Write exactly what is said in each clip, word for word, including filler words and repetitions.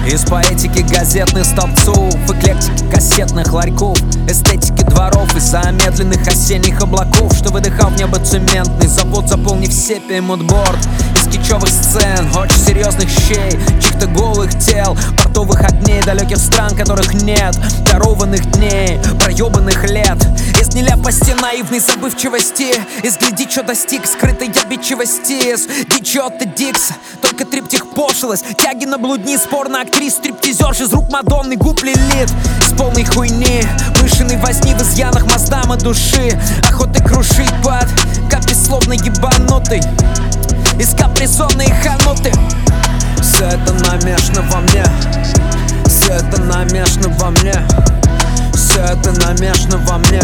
Из поэтики газетных столбцов, эклектики кассетных ларьков, эстетики дворов и замедленных осенних облаков, что выдыхал в небо цементный завод, заполнив сепией мудборд. Из кичевых сцен, очень серьезных щей, чьих-то голых тел, портовых огней далеких стран, которых нет, дарованных дней, проебанных лет. Из нелепости наивной забывчивости, из гляди, чё достиг скрытой обидчивости, из дичоты Дикса, только триптих пошлость, тяги на блудни, спор на актрис, стриптизерш из рук Мадонны, губ Лилит. Из полной хуйни, мышиной возни в изъянах моздама души, охоты крушить под капли словно ебанутый, из капризонной хануты. Все это намешано во мне, все это намешано во мне, все это намешано во мне,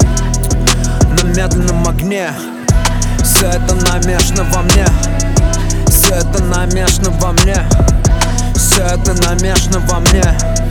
на медленном огне. Все это намешано во мне, все это намешано во мне, все это намешано во мне,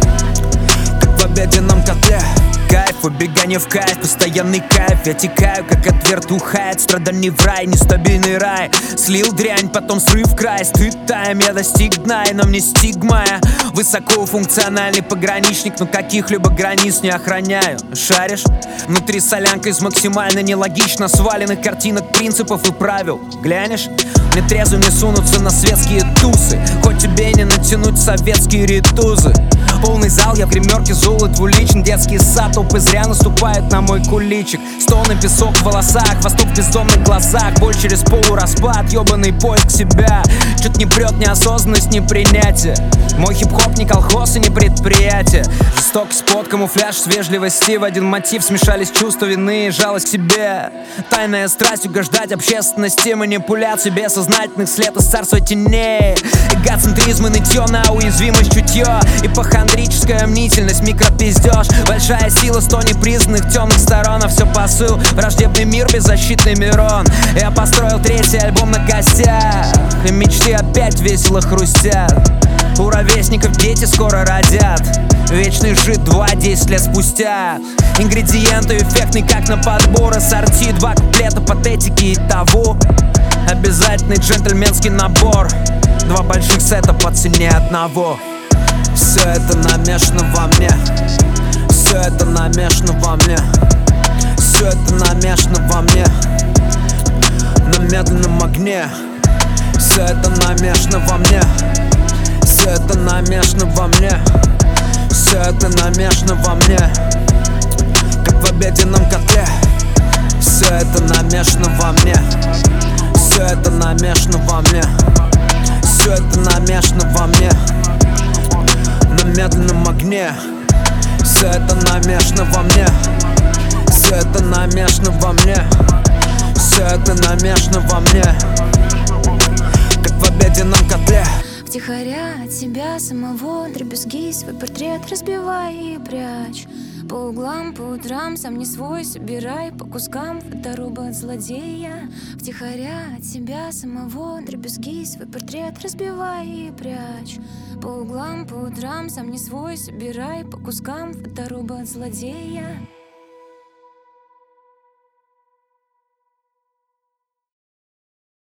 как в обеденном котле. Кайф, убегание в кайф, постоянный кайф. Я текаю, как от вертухает, страданий в рай, нестабильный рай. Слил дрянь, потом срыв край, стыд тайм, я достиг дна, и на мне стигма. Я высокофункциональный пограничник, но каких-либо границ не охраняю. Шаришь? Внутри солянка из максимально нелогично сваленных картинок, принципов и правил. Глянешь? Мне трезвым не сунуться на светские тусы, хоть тебе не натянуть советские ритузы. Полный зал, я в гримерке золот двуличен, детский сад, толпы зря наступают на мой куличик. Стоны, песок в волосах, восток в бездомных глазах, боль через полураспад, ебаный поиск себя. Чё-то не прет неосознанность, не принятие. Мой хип-хоп не колхоз и не предприятие. Жестокость под камуфляж с вежливости, в один мотив смешались чувства вины и жалость к себе. Тайная страсть угождать общественности, манипуляции бессознательных след из царства теней. Эгоцентризм и нытье на уязвимость чутье, ипохондрическая мнительность, микропиздеж. Большая сила сто непризнанных темных сторон, а все посыл, враждебный мир, беззащитный Мирон. Я построил третий альбом на костях, и мечты опять весело хрустят. У ровесников дети скоро родят, вечный жид два десять лет спустя. Ингредиенты эффектный, как на подбор, ассорти, два куплета патетики и того. Обязательный джентльменский набор, два больших сета по цене одного. Все это намешано во мне, все это намешано во мне, все это намешано во мне, на медленном огне. Все это намешано во мне, все это намешано во мне, все это намешано во мне, как в обеденном котле. Все это намешано во мне, все это намешано во мне, все это намешано во мне, на медленном огне. Все это намешано во мне, все это намешано во мне, все это намешано во мне, как в обеденном котле. Втихаря от себя самого дребезги свой портрет разбивай и прячь. По углам, по утрам, сам не свой, собирай по кускам фоторобот злодея. Втихаря от себя самого дребезги свой портрет разбивай и прячь. По углам, по утрам, сам не свой, собирай по кускам фоторобот злодея.